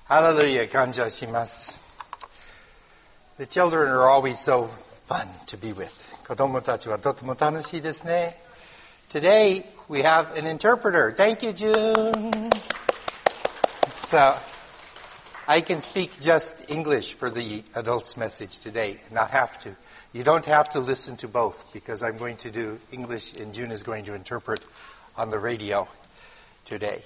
Hallelujah, kanja shimasu. The children are always so fun to be with. 子供たちはとても楽しいですね。Today we have an interpreter. Thank you, June. So I can speak just English for the adults' message today, not have to. You don't have to listen to both because I'm going to do English and June is going to interpret on the radio today.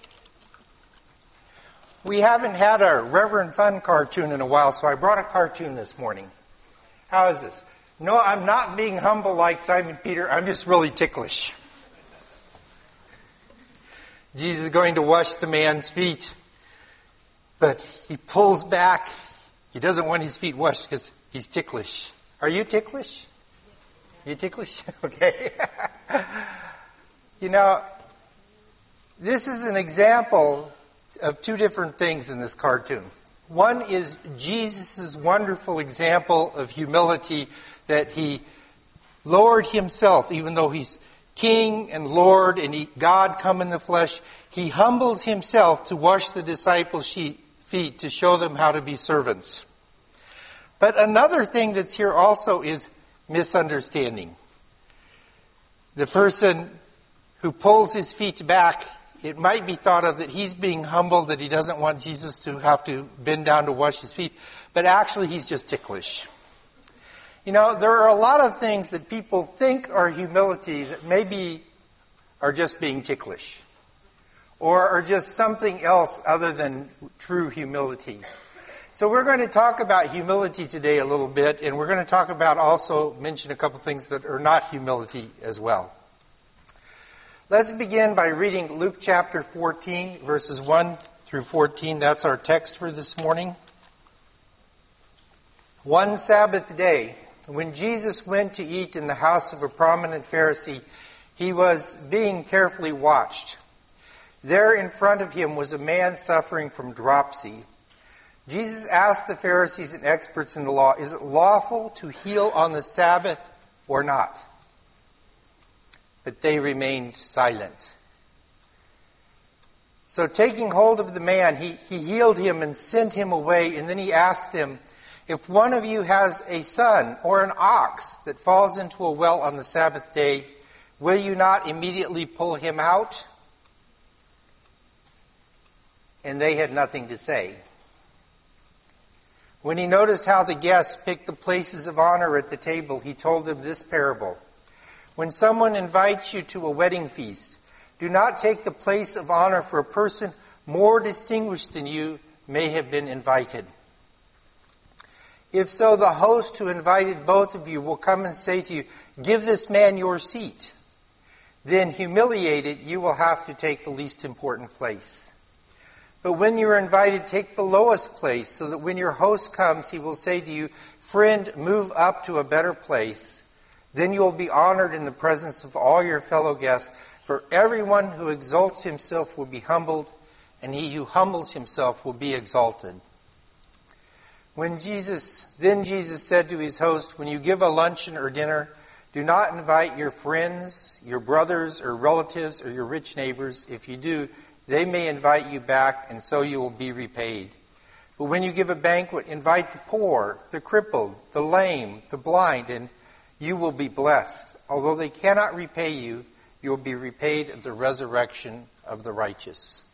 We haven't had a Reverend Fun cartoon in a while, so I brought a cartoon this morning. How is this? No, I'm not being humble like Simon Peter. I'm just really ticklish. Jesus is going to wash the man's feet, but he pulls back. He doesn't want his feet washed because he's ticklish. Are you ticklish? You ticklish? Okay. You know, this is an example of two different things in this cartoon. One is Jesus' wonderful example of humility, that he lowered himself, even though he's King and Lord and God come in the flesh. He humbles himself to wash the disciples' feet to show them how to be servants. But another thing that's here also is misunderstanding. The person who pulls his feet back, it might be thought of that he's being humble, that he doesn't want Jesus to have to bend down to wash his feet. But actually, he's just ticklish. You know, there are a lot of things that people think are humility that maybe are just being ticklish. Or are just something else other than true humility. So we're going to talk about humility today a little bit. And we're going to talk about also mention a couple things that are not humility as well. Let's begin by reading Luke chapter 14, verses 1 through 14. That's our text for this morning. One Sabbath day, when Jesus went to eat in the house of a prominent Pharisee, he was being carefully watched. There in front of him was a man suffering from dropsy. Jesus asked the Pharisees and experts in the law, "Is it lawful to heal on the Sabbath or not?" But they remained silent. So taking hold of the man, he healed him and sent him away. And then he asked them, "If one of you has a son or an ox that falls into a well on the Sabbath day, will you not immediately pull him out?" And they had nothing to say. When he noticed how the guests picked the places of honor at the table, he told them this parable. "When someone invites you to a wedding feast, do not take the place of honor, for a person more distinguished than you may have been invited. If so, the host who invited both of you will come and say to you, 'Give this man your seat.' Then, humiliated, you will have to take the least important place. But when you are invited, take the lowest place, so that when your host comes, he will say to you, 'Friend, move up to a better place.' Then you will be honored in the presence of all your fellow guests, for everyone who exalts himself will be humbled, and he who humbles himself will be exalted." Then Jesus said to his host, "When you give a luncheon or dinner, do not invite your friends, your brothers or relatives, or your rich neighbors. If you do, they may invite you back, and so you will be repaid. But when you give a banquet, invite the poor, the crippled, the lame, the blind, and you will be blessed. Although they cannot repay you, you will be repaid at the resurrection of the righteous."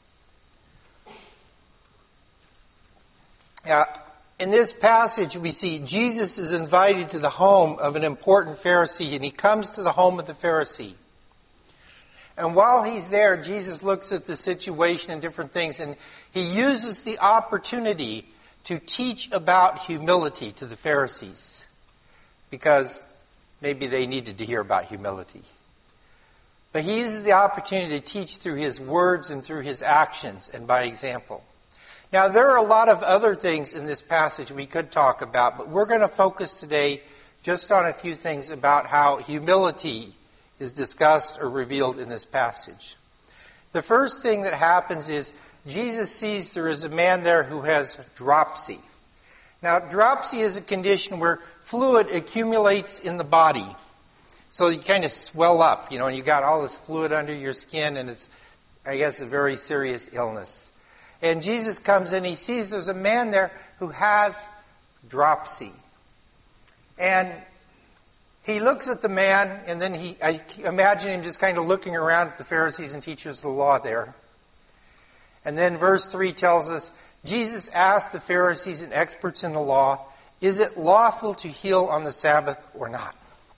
Now, in this passage, we see Jesus is invited to the home of an important Pharisee, and he comes to the home of the Pharisee. And while he's there, Jesus looks at the situation and different things, and he uses the opportunity to teach about humility to the Pharisees, because maybe they needed to hear about humility. But he uses the opportunity to teach through his words and through his actions and by example. Now, there are a lot of other things in this passage we could talk about, but we're going to focus today just on a few things about how humility is discussed or revealed in this passage. The first thing that happens is Jesus sees there is a man there who has dropsy. Now, dropsy is a condition where fluid accumulates in the body. So you kind of swell up, and you got all this fluid under your skin, and it's, I guess, a very serious illness. And Jesus comes in, he sees there's a man there who has dropsy. And he looks at the man, and then I imagine him just kind of looking around at the Pharisees and teachers of the law there. And then verse 3 tells us, Jesus asked the Pharisees and experts in the law, is it lawful to heal on the Sabbath or not?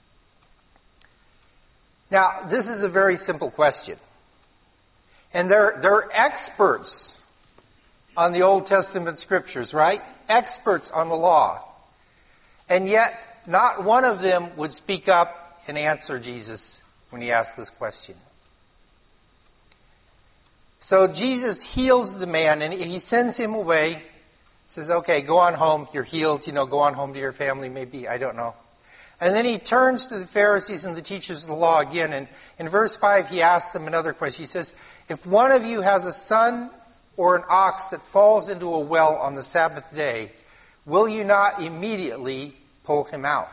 Now, this is a very simple question. And they're experts on the Old Testament scriptures, right? Experts on the law. And yet, not one of them would speak up and answer Jesus when he asked this question. So Jesus heals the man, and he sends him away. Says, okay, go on home. You're healed. Go on home to your family, maybe. I don't know. And then he turns to the Pharisees and the teachers of the law again. And in verse 5, he asks them another question. He says, if one of you has a son or an ox that falls into a well on the Sabbath day, will you not immediately pull him out?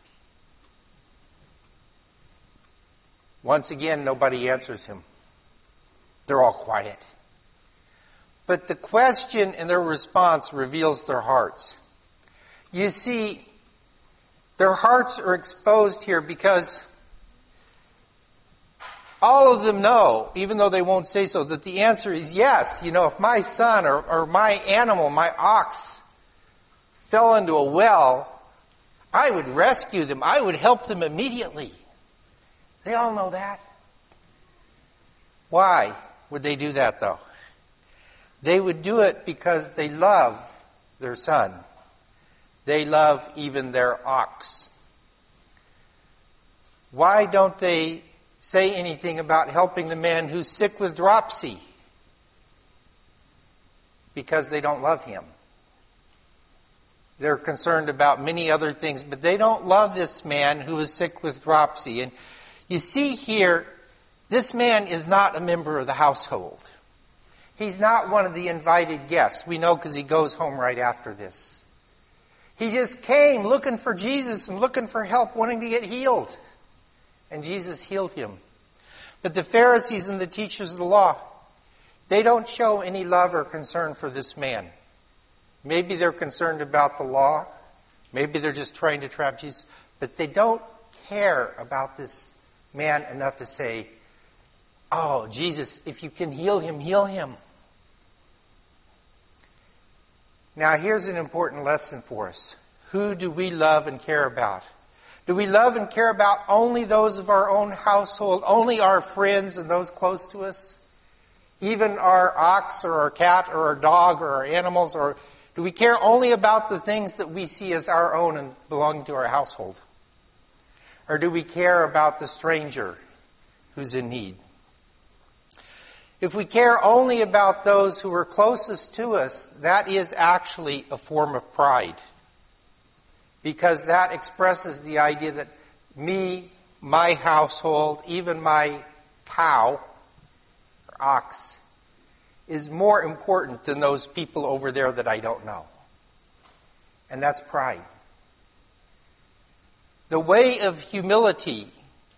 Once again, nobody answers him. They're all quiet. But the question and their response reveals their hearts. You see, their hearts are exposed here because all of them know, even though they won't say so, that the answer is yes. If my son or my animal, my ox, fell into a well, I would rescue them. I would help them immediately. They all know that. Why would they do that, though? They would do it because they love their son. They love even their ox. Why don't they say anything about helping the man who's sick with dropsy? Because they don't love him. They're concerned about many other things, but they don't love this man who is sick with dropsy. And you see here, this man is not a member of the household. He's not one of the invited guests. We know because he goes home right after this. He just came looking for Jesus and looking for help, wanting to get healed. And Jesus healed him. But the Pharisees and the teachers of the law, they don't show any love or concern for this man. Maybe they're concerned about the law. Maybe they're just trying to trap Jesus. But they don't care about this man enough to say, oh, Jesus, if you can heal him, heal him. Now, here's an important lesson for us. Who do we love and care about? Do we love and care about only those of our own household, only our friends and those close to us? Even our ox or our cat or our dog or our animals? Or do we care only about the things that we see as our own and belonging to our household? Or do we care about the stranger who's in need? If we care only about those who are closest to us, that is actually a form of pride. Because that expresses the idea that me, my household, even my cow or ox is more important than those people over there that I don't know. And that's pride. The way of humility,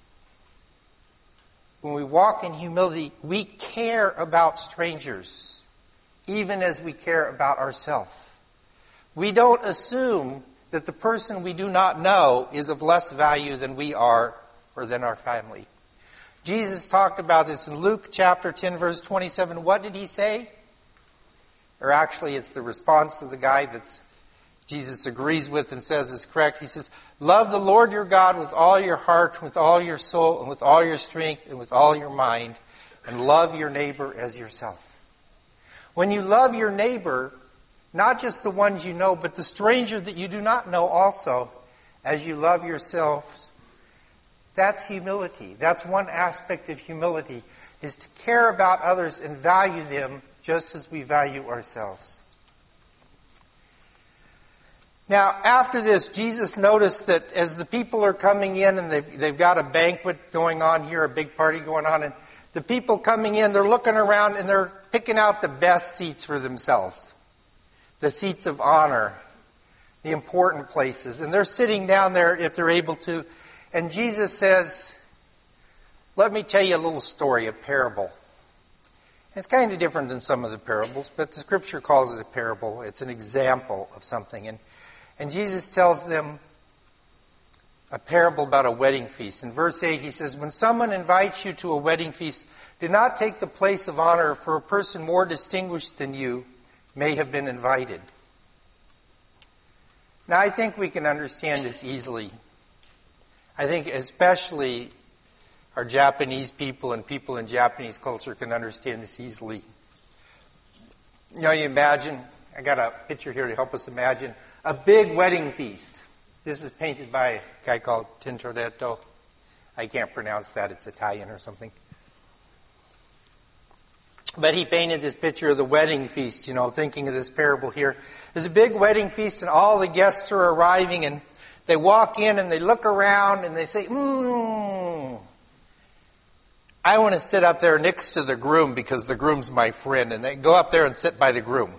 when we walk in humility, we care about strangers, even as we care about ourselves. We don't assume that the person we do not know is of less value than we are or than our family. Jesus talked about this in Luke chapter 10, verse 27. What did he say? Or actually, it's the response to the guy that Jesus agrees with and says is correct. He says, love the Lord your God with all your heart, with all your soul, and with all your strength, and with all your mind, and love your neighbor as yourself. When you love your neighbor, not just the ones you know, but the stranger that you do not know also, as you love yourself, that's humility. That's one aspect of humility, is to care about others and value them just as we value ourselves. Now, after this, Jesus noticed that as the people are coming in and they've got a banquet going on here, a big party going on, and the people coming in, they're looking around and they're picking out the best seats for themselves. The seats of honor, the important places. And they're sitting down there if they're able to. And Jesus says, let me tell you a little story, a parable. It's kind of different than some of the parables, but the Scripture calls it a parable. It's an example of something. And Jesus tells them a parable about a wedding feast. In verse 8, he says, "When someone invites you to a wedding feast, do not take the place of honor, for a person more distinguished than you may have been invited." Now, I think we can understand this easily. I think especially our Japanese people and people in Japanese culture can understand this easily. You know, you imagine, I got a picture here to help us imagine, a big wedding feast. This is painted by a guy called Tintoretto. I can't pronounce that, it's Italian or something. But he painted this picture of the wedding feast, you know, thinking of this parable here. There's a big wedding feast and all the guests are arriving and they walk in and they look around and they say, I want to sit up there next to the groom because the groom's my friend. And they go up there and sit by the groom.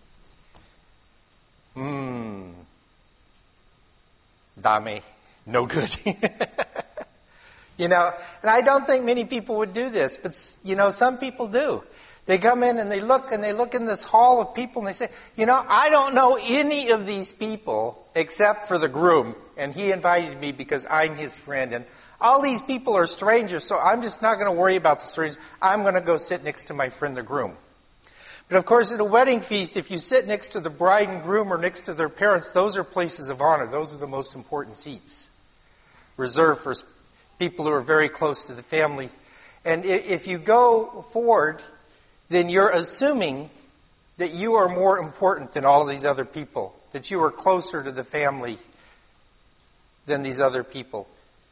Dame. No good. You know, and I don't think many people would do this, but, you know, some people do. They come in and they look in this hall of people and they say, you know, I don't know any of these people except for the groom. And he invited me because I'm his friend. And all these people are strangers, so I'm just not going to worry about the strangers. I'm going to go sit next to my friend the groom. But of course, at a wedding feast, if you sit next to the bride and groom or next to their parents, those are places of honor. Those are the most important seats, reserved for people who are very close to the family. And if you go forward, then you're assuming that you are more important than all of these other people, that you are closer to the family than these other people.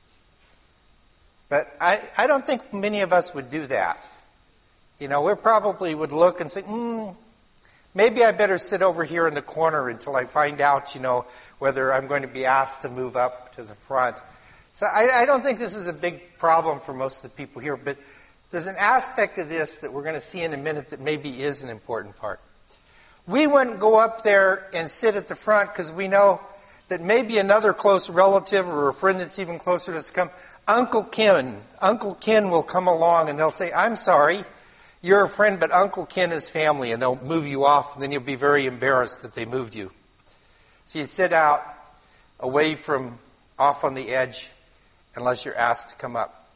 But I don't think many of us would do that. You know, we probably would look and say, maybe I better sit over here in the corner until I find out, you know, whether I'm going to be asked to move up to the front. So I don't think this is a big problem for most of the people here, but there's an aspect of this that we're going to see in a minute that maybe is an important part. We wouldn't go up there and sit at the front because we know that maybe another close relative or a friend that's even closer to us come, Uncle Ken will come along and they'll say, I'm sorry, you're a friend, but Uncle Ken is family, and they'll move you off, and then you'll be very embarrassed that they moved you. So you sit out away from, off on the edge, unless you're asked to come up.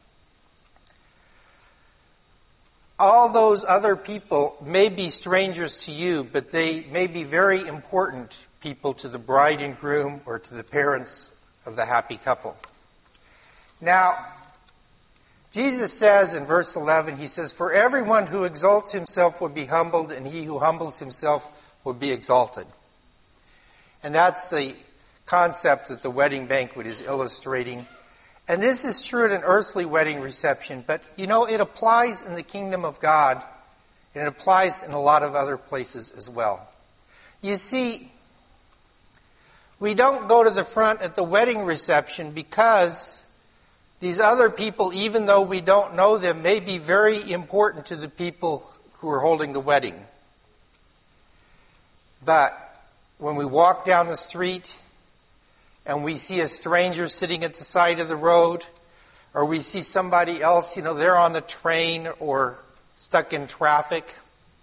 All those other people may be strangers to you, but they may be very important people to the bride and groom or to the parents of the happy couple. Now, Jesus says in verse 11, he says, "For everyone who exalts himself will be humbled, and he who humbles himself will be exalted." And that's the concept that the wedding banquet is illustrating. And this is true at an earthly wedding reception, but, you know, it applies in the kingdom of God, and it applies in a lot of other places as well. You see, we don't go to the front at the wedding reception because these other people, even though we don't know them, may be very important to the people who are holding the wedding. But when we walk down the street and we see a stranger sitting at the side of the road, or we see somebody else, you know, they're on the train or stuck in traffic,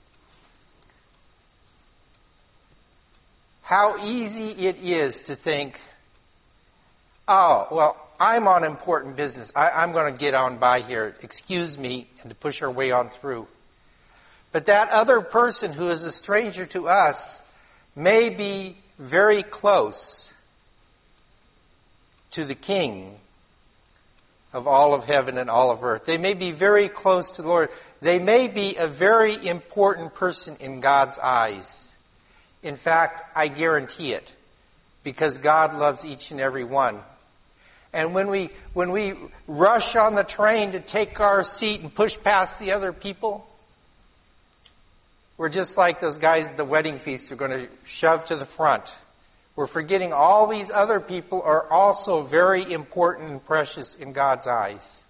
how easy it is to think, oh, well, I'm on important business. I'm going to get on by here. Excuse me, and to push our way on through. But that other person who is a stranger to us may be very close to the King of all of heaven and all of earth. They may be very close to the Lord. They may be a very important person in God's eyes. In fact, I guarantee it, because God loves each and every one. And when we rush on the train to take our seat and push past the other people, we're just like those guys at the wedding feast who are going to shove to the front. We're forgetting all these other people are also very important and precious in God's eyes.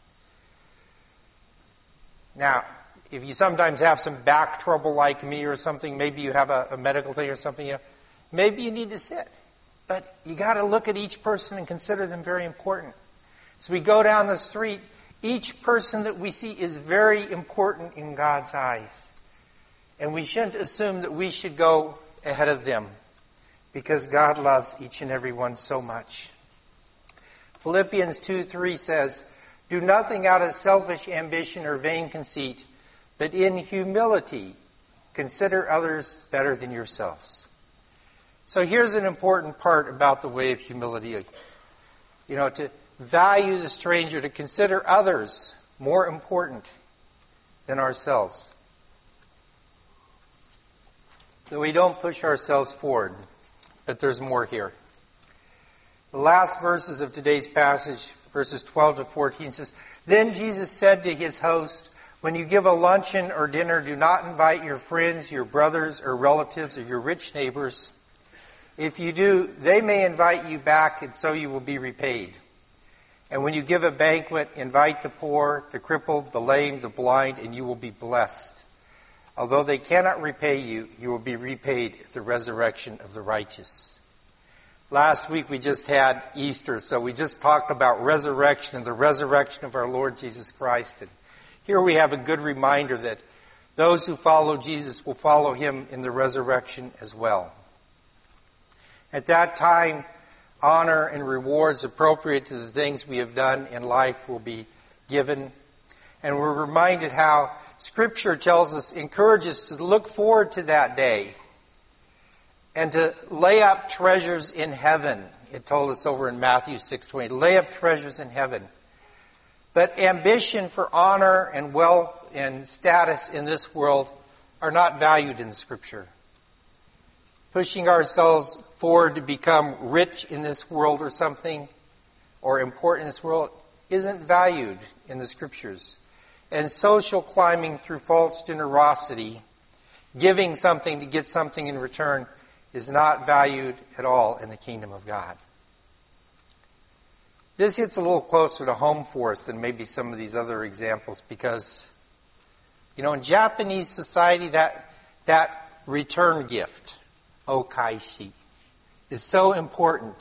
Now, if you sometimes have some back trouble like me or something, maybe you have a medical thing or something, you know, maybe you need to sit. But you got to look at each person and consider them very important. As we go down the street, each person that we see is very important in God's eyes. And we shouldn't assume that we should go ahead of them, because God loves each and every one so much. Philippians 2:3 says, "Do nothing out of selfish ambition or vain conceit, but in humility consider others better than yourselves." So here's an important part about the way of humility. To value the stranger, to consider others more important than ourselves. That we don't push ourselves forward, but there's more here. The last verses of today's passage, verses 12 to 14, says, "Then Jesus said to his host, 'When you give a luncheon or dinner, do not invite your friends, your brothers or relatives, or your rich neighbors. If you do, they may invite you back, and so you will be repaid. And when you give a banquet, invite the poor, the crippled, the lame, the blind, and you will be blessed. Although they cannot repay you, you will be repaid at the resurrection of the righteous.'" Last week we just had Easter, so we just talked about resurrection and the resurrection of our Lord Jesus Christ. And here we have a good reminder that those who follow Jesus will follow him in the resurrection as well. At that time, honor and rewards appropriate to the things we have done in life will be given. And we're reminded how Scripture tells us, encourages us to look forward to that day and to lay up treasures in heaven. It told us over in Matthew 6:20, lay up treasures in heaven. But ambition for honor and wealth and status in this world are not valued in the Scripture. Pushing ourselves forward to become rich in this world or something, or important in this world, isn't valued in the Scriptures. And social climbing through false generosity, giving something to get something in return, is not valued at all in the kingdom of God. This hits a little closer to home for us than maybe some of these other examples, because, in Japanese society, that return gift, okaishi, is so important.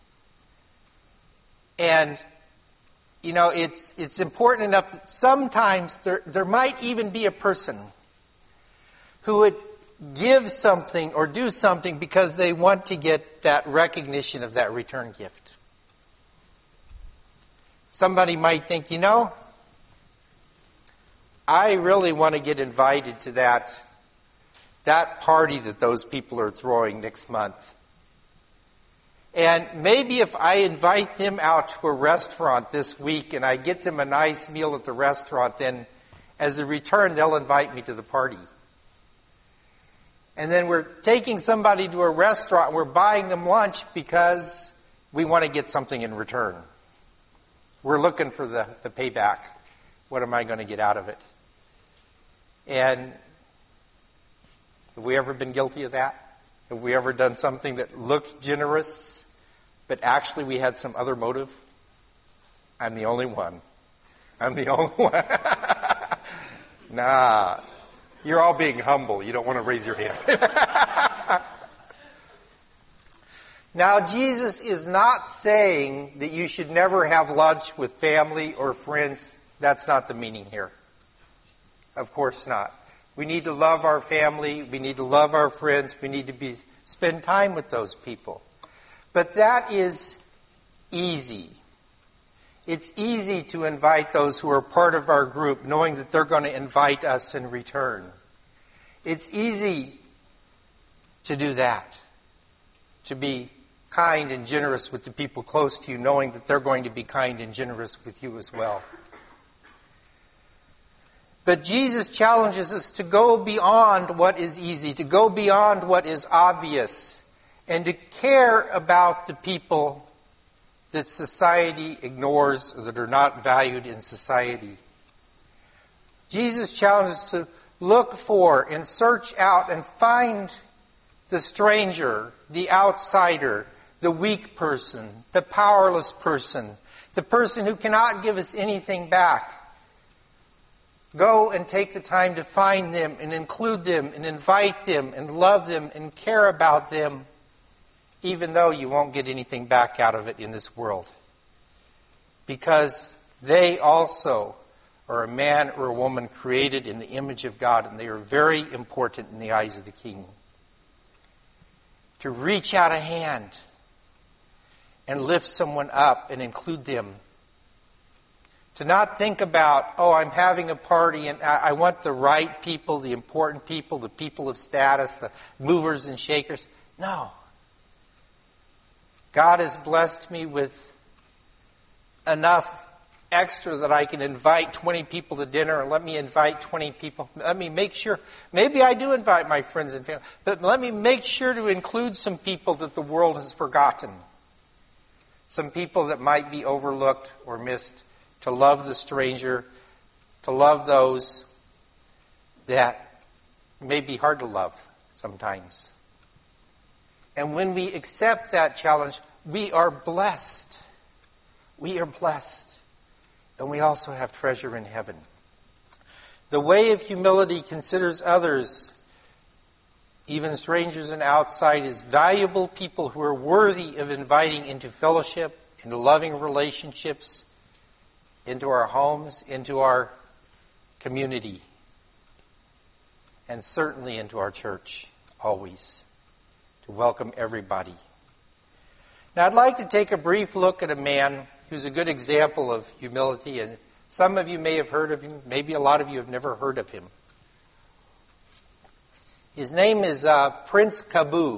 And, it's important enough that sometimes there might even be a person who would give something or do something because they want to get that recognition of that return gift. Somebody might think, I really want to get invited to that party that those people are throwing next month. And maybe if I invite them out to a restaurant this week and I get them a nice meal at the restaurant, then as a return, they'll invite me to the party. And then we're taking somebody to a restaurant, we're buying them lunch because we want to get something in return. We're looking for the payback. What am I going to get out of it? And have we ever been guilty of that? Have we ever done something that looked generous, but actually we had some other motive? I'm the only one. Nah. You're all being humble. You don't want to raise your hand. Now, Jesus is not saying that you should never have lunch with family or friends. That's not the meaning here. Of course not. We need to love our family. We need to love our friends. We need to spend time with those people. But that is easy. It's easy to invite those who are part of our group, knowing that they're going to invite us in return. It's easy to do that, to be kind and generous with the people close to you, knowing that they're going to be kind and generous with you as well. But Jesus challenges us to go beyond what is easy, to go beyond what is obvious, and to care about the people that society ignores or that are not valued in society. Jesus challenges us to look for and search out and find the stranger, the outsider, the weak person, the powerless person, the person who cannot give us anything back. Go and take the time to find them and include them and invite them and love them and care about them, even though you won't get anything back out of it in this world. Because they also or a man or a woman created in the image of God, and they are very important in the eyes of the King. To reach out a hand and lift someone up and include them. To not think about, oh, I'm having a party and I want the right people, the important people, the people of status, the movers and shakers. No. God has blessed me with enough extra that I can invite 20 people to dinner, and let me invite 20 people. Let me make sure, maybe I do invite my friends and family, but let me make sure to include some people that the world has forgotten. Some people that might be overlooked or missed. To love the stranger, to love those that may be hard to love sometimes. And when we accept that challenge, we are blessed. We are blessed. And we also have treasure in heaven. The way of humility considers others, even strangers and outsiders, valuable people who are worthy of inviting into fellowship, into loving relationships, into our homes, into our community, and certainly into our church, always, to welcome everybody. Now, I'd like to take a brief look at a man who's a good example of humility, and some of you may have heard of him, maybe a lot of you have never heard of him. His name is Prince Kabu.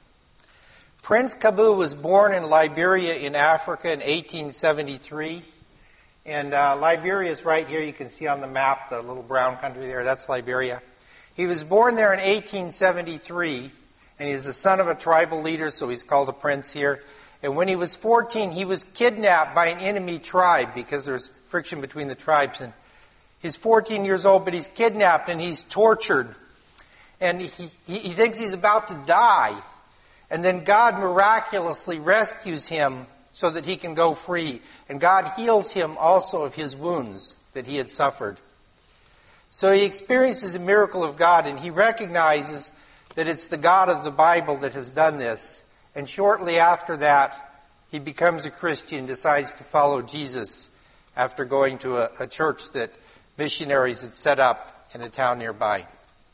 Prince Kabu was born in Liberia in Africa in 1873. And Liberia is right here. You can see on the map the little brown country there. That's Liberia. He was born there in 1873, and he's the son of a tribal leader, so he's called a prince here. And when he was 14, he was kidnapped by an enemy tribe because there's friction between the tribes. And he's 14 years old, but he's kidnapped and he's tortured. And he thinks he's about to die. And then God miraculously rescues him so that he can go free. And God heals him also of his wounds that he had suffered. So he experiences a miracle of God, and he recognizes that it's the God of the Bible that has done this. And shortly after that, he becomes a Christian, decides to follow Jesus after going to a church that missionaries had set up in a town nearby.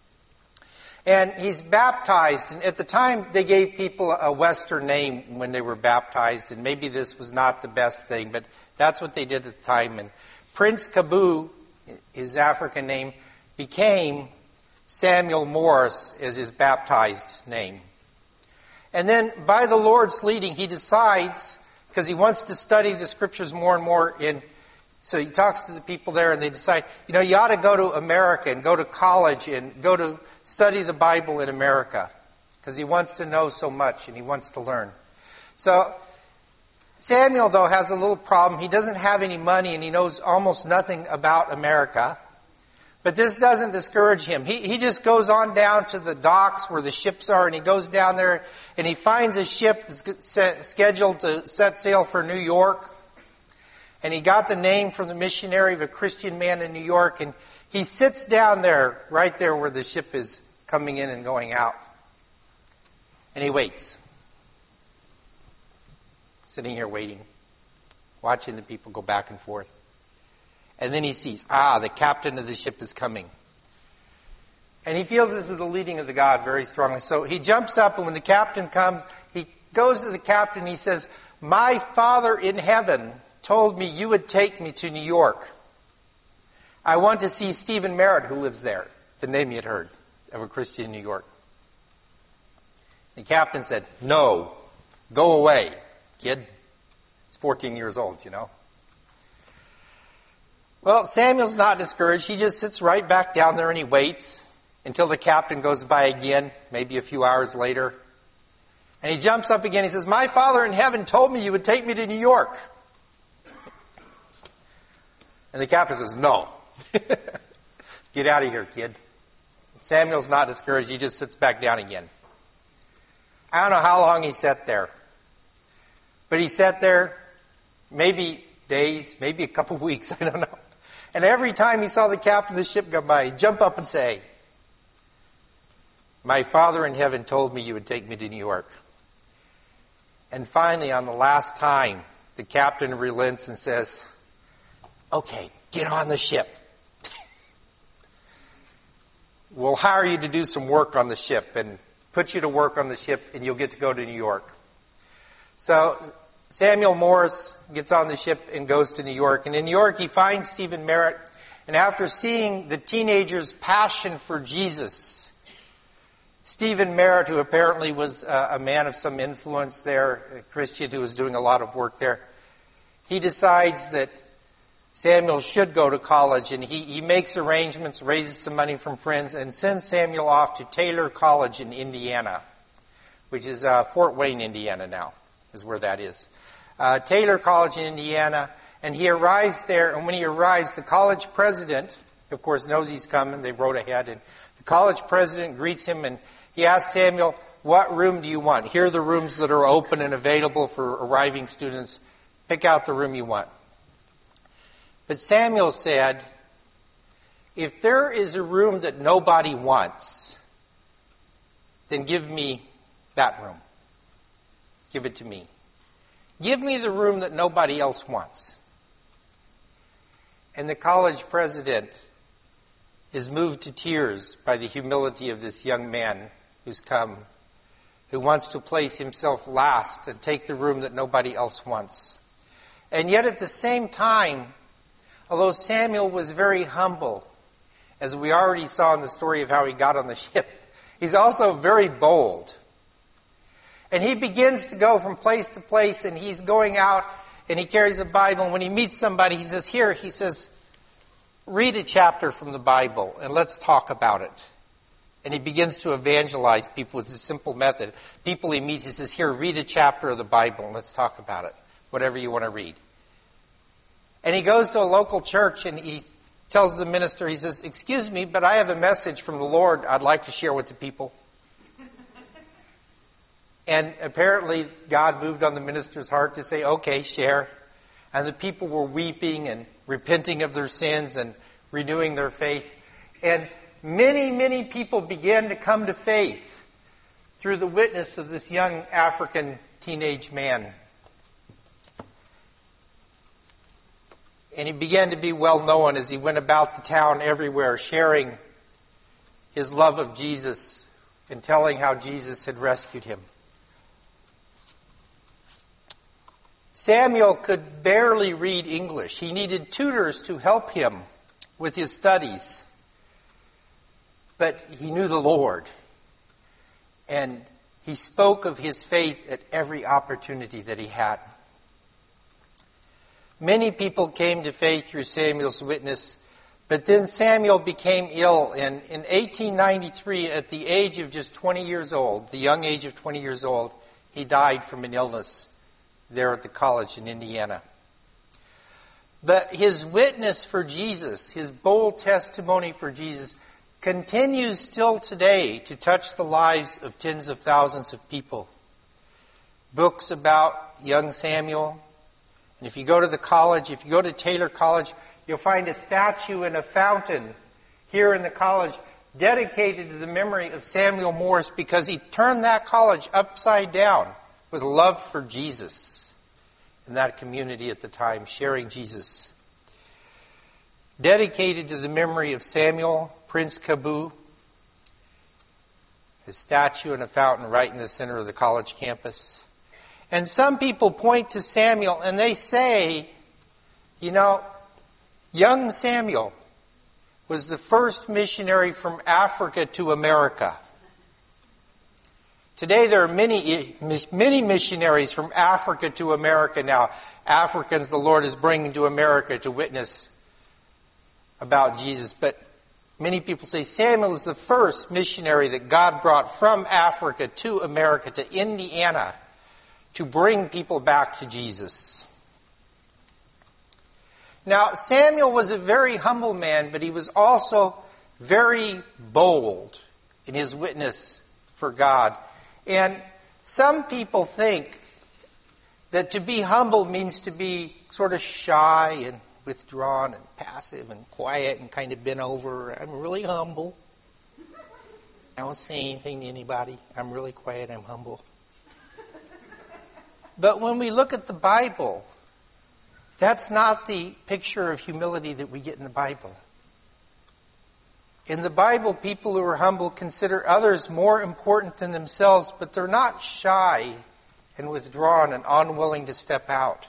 And he's baptized, and at the time they gave people a Western name when they were baptized, and maybe this was not the best thing, but that's what they did at the time. And Prince Kabu, his African name, became Samuel Morris as his baptized name. And then by the Lord's leading, he decides, because he wants to study the Scriptures more and more, so he talks to the people there and they decide, you ought to go to America and go to college and go to study the Bible in America, because he wants to know so much and he wants to learn. So Samuel, though, has a little problem. He doesn't have any money and he knows almost nothing about America. But this doesn't discourage him. He just goes on down to the docks where the ships are, and he goes down there and he finds a ship that's scheduled to set sail for New York. And he got the name from the missionary of a Christian man in New York, and he sits down there, right there where the ship is coming in and going out. And he waits. Sitting here waiting, watching the people go back and forth. And then he sees, the captain of the ship is coming. And he feels this is the leading of the God very strongly. So he jumps up, and when the captain comes, he goes to the captain and he says, "My Father in heaven told me you would take me to New York. I want to see Stephen Merritt, who lives there," the name he had heard of a Christian in New York. The captain said, "No, go away, kid." He's 14 years old, Well, Samuel's not discouraged. He just sits right back down there and he waits until the captain goes by again, maybe a few hours later. And he jumps up again. He says, "My Father in heaven told me you would take me to New York." And the captain says, "No." "Get out of here, kid." Samuel's not discouraged. He just sits back down again. I don't know how long he sat there. But he sat there maybe days, maybe a couple weeks, I don't know. And every time he saw the captain of the ship come by, he'd jump up and say, "My Father in heaven told me you would take me to New York." And finally, on the last time, the captain relents and says, "Okay, get on the ship. We'll hire you to do some work on the ship and put you to work on the ship, and you'll get to go to New York. So Samuel Morse gets on the ship and goes to New York. And in New York, he finds Stephen Merritt. And after seeing the teenager's passion for Jesus, Stephen Merritt, who apparently was a man of some influence there, a Christian who was doing a lot of work there, he decides that Samuel should go to college, and he makes arrangements, raises some money from friends, and sends Samuel off to Taylor College in Indiana, which is Fort Wayne, Indiana now, is where that is. Taylor College in Indiana, and he arrives there, and when he arrives, the college president, of course, knows he's coming. They wrote ahead, and the college president greets him, and he asks Samuel, what room do you want? Here are the rooms that are open and available for arriving students. Pick out the room you want. But Samuel said, if there is a room that nobody wants, then give me that room. Give it to me. Give me the room that nobody else wants. And the college president is moved to tears by the humility of this young man who's come, who wants to place himself last and take the room that nobody else wants. And yet at the same time, although Samuel was very humble, as we already saw in the story of how he got on the ship, he's also very bold. And he begins to go from place to place, and he's going out, and he carries a Bible. And when he meets somebody, he says, read a chapter from the Bible, and let's talk about it. And he begins to evangelize people with this simple method. People he meets, he says, here, read a chapter of the Bible, and let's talk about it, whatever you want to read. And he goes to a local church, and he tells the minister, he says, excuse me, but I have a message from the Lord I'd like to share with the people. And apparently God moved on the minister's heart to say, okay, share. And the people were weeping and repenting of their sins and renewing their faith. And many, many people began to come to faith through the witness of this young African teenage man. And he began to be well known as he went about the town everywhere, sharing his love of Jesus and telling how Jesus had rescued him. Samuel could barely read English. He needed tutors to help him with his studies. But he knew the Lord. And he spoke of his faith at every opportunity that he had. Many people came to faith through Samuel's witness, but then Samuel became ill. And in 1893, at the age of just 20 years old, the young age of 20 years old, he died from an illness there at the college in Indiana. But his witness for Jesus, his bold testimony for Jesus, continues still today to touch the lives of tens of thousands of people. Books about young Samuel. And if you go to the college, if you go to Taylor College, you'll find a statue and a fountain here in the college dedicated to the memory of Samuel Morse, because he turned that college upside down with love for Jesus in that community at the time, sharing Jesus. Dedicated to the memory of Samuel, Prince Kabu, a statue and a fountain right in the center of the college campus. And some people point to Samuel and they say, young Samuel was the first missionary from Africa to America. Today there are many missionaries from Africa to America now. Africans the Lord is bringing to America to witness about Jesus. But many people say Samuel is the first missionary that God brought from Africa to America, to Indiana, to bring people back to Jesus. Now, Samuel was a very humble man, but he was also very bold in his witness for God. And some people think that to be humble means to be sort of shy and withdrawn and passive and quiet and kind of bent over. I'm really humble. I don't say anything to anybody. I'm really quiet. I'm humble. But when we look at the Bible, That's not the picture of humility that we get in the Bible. In the Bible, people who are humble consider others more important than themselves, but they're not shy and withdrawn and unwilling to step out.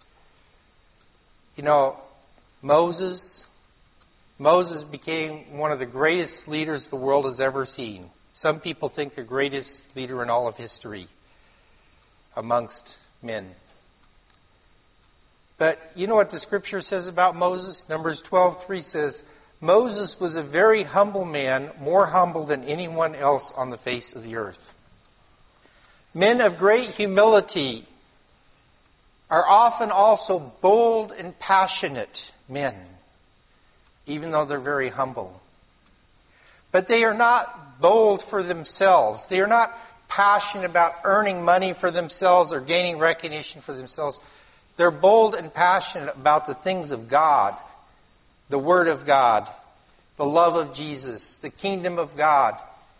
You know, Moses became one of the greatest leaders the world has ever seen. Some people think the greatest leader in all of history amongst men. But you know what the Scripture says about Moses? Numbers 12:3 says, Moses was a very humble man, more humble than anyone else on the face of the earth. Men of great humility are often also bold and passionate men, even though they're very humble. But they are not bold for themselves. They are not passionate about earning money for themselves or gaining recognition for themselves. They're bold and passionate about the things of God, the Word of God, the love of Jesus, the kingdom of God.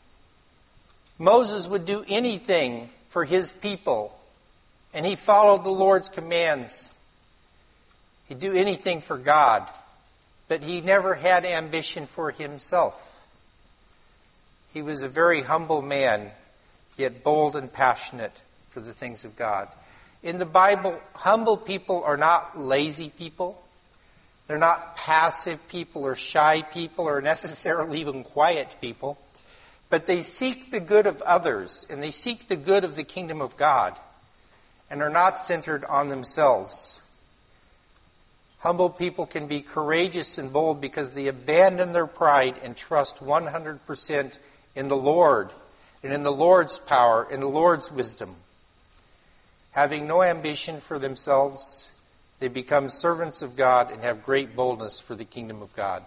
Moses would do anything for his people, and he followed the Lord's commands. He'd do anything for God, but he never had ambition for himself. He was a very humble man, yet bold and passionate for the things of God. In the Bible, humble people are not lazy people. They're not passive people or shy people or necessarily even quiet people. But they seek the good of others, and they seek the good of the kingdom of God, and are not centered on themselves. Humble people can be courageous and bold because they abandon their pride and trust 100% in the Lord, and in the Lord's power, in the Lord's wisdom. Having no ambition for themselves, they become servants of God and have great boldness for the kingdom of God.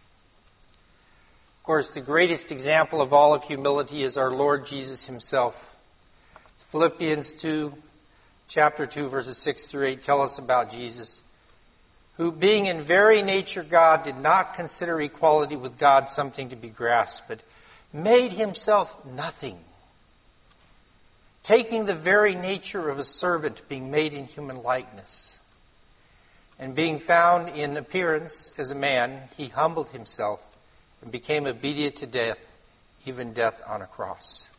Of course, the greatest example of all of humility is our Lord Jesus himself. Philippians 2, chapter 2, verses 6 through 8 tell us about Jesus, who being in very nature God did not consider equality with God something to be grasped, but made himself nothing, taking the very nature of a servant, being made in human likeness. And being found in appearance as a man, he humbled himself and became obedient to death, even death on a cross.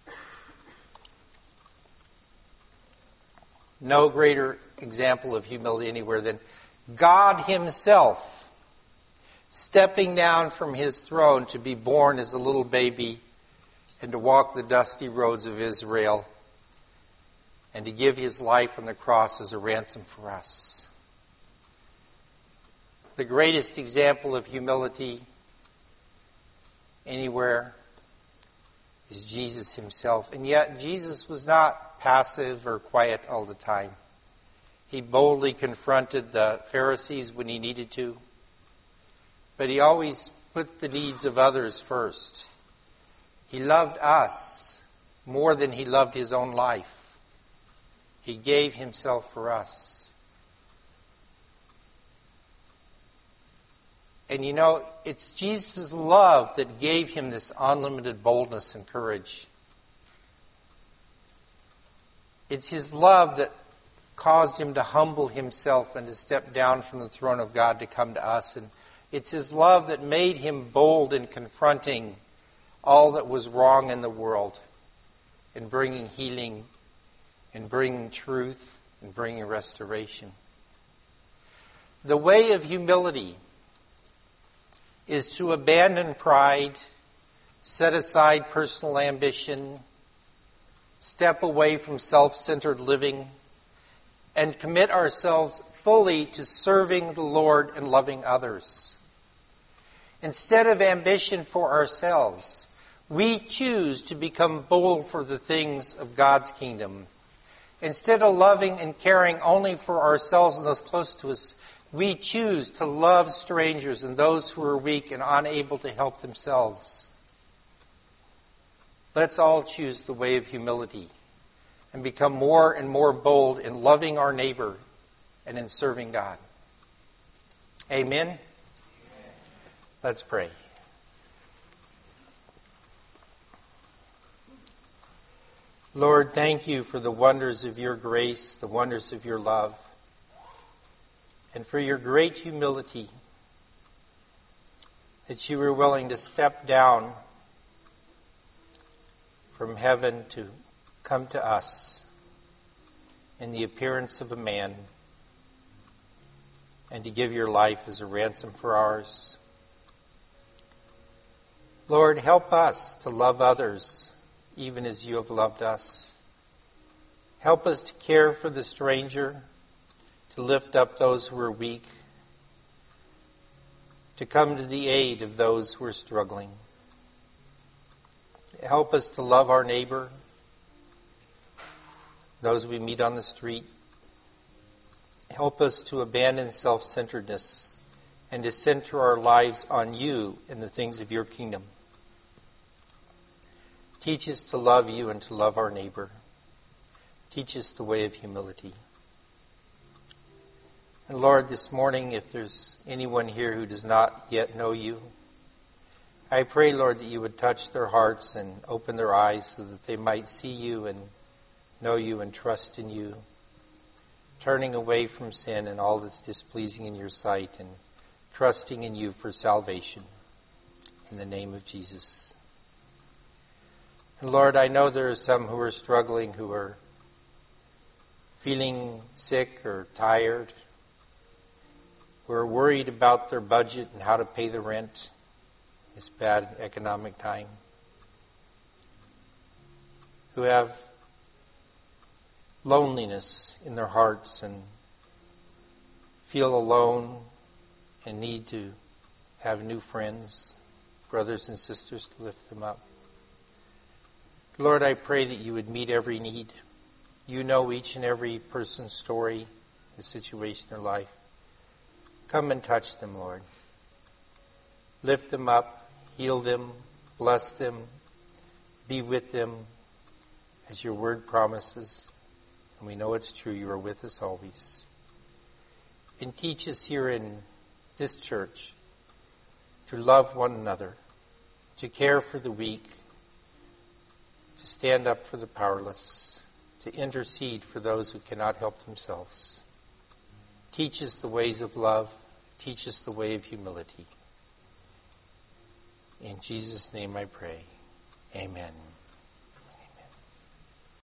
No greater example of humility anywhere than God himself stepping down from his throne to be born as a little baby and to walk the dusty roads of Israel and to give his life on the cross as a ransom for us. The greatest example of humility anywhere is Jesus himself. And yet Jesus was not passive or quiet all the time. He boldly confronted the Pharisees when he needed to. But he always put the needs of others first. He loved us more than he loved his own life. He gave himself for us. And you know, it's Jesus' love that gave him this unlimited boldness and courage. It's his love that caused him to humble himself and to step down from the throne of God to come to us. And it's his love that made him bold in confronting all that was wrong in the world, in bringing healing, in bringing truth, in bringing restoration. The way of humility is to abandon pride, set aside personal ambition, step away from self-centered living, and commit ourselves fully to serving the Lord and loving others. Instead of ambition for ourselves, we choose to become bold for the things of God's kingdom. Instead of loving and caring only for ourselves and those close to us, we choose to love strangers and those who are weak and unable to help themselves. Let's all choose the way of humility and become more and more bold in loving our neighbor and in serving God. Amen? Amen. Let's pray. Lord, thank you for the wonders of your grace, the wonders of your love. and for your great humility, that you were willing to step down from heaven to come to us in the appearance of a man and to give your life as a ransom for ours. Lord, help us to love others even as you have loved us. Help us to care for the stranger, to lift up those who are weak, to come to the aid of those who are struggling. Help us to love our neighbor, those we meet on the street. Help us to abandon self-centeredness and to center our lives on you and the things of your kingdom. Teach us to love you and to love our neighbor. Teach us the way of humility. And Lord, this morning, if there's anyone here who does not yet know you, I pray, Lord, that you would touch their hearts and open their eyes so that they might see you and know you and trust in you, turning away from sin and all that's displeasing in your sight and trusting in you for salvation. In the name of Jesus. And Lord, I know there are some who are struggling, who are feeling sick or tired, who are worried about their budget and how to pay the rent this bad economic time, who have loneliness in their hearts and feel alone and need to have new friends, brothers and sisters to lift them up. Lord, I pray that you would meet every need. You know each and every person's story, the situation in their life. Come and touch them, Lord. Lift them up, heal them, bless them, be with them as your word promises. And we know it's true. You are with us always. And teach us here in this church to love one another, to care for the weak, to stand up for the powerless, to intercede for those who cannot help themselves. Teach us the ways of love. Teach us the way of humility. In Jesus' name I pray. Amen.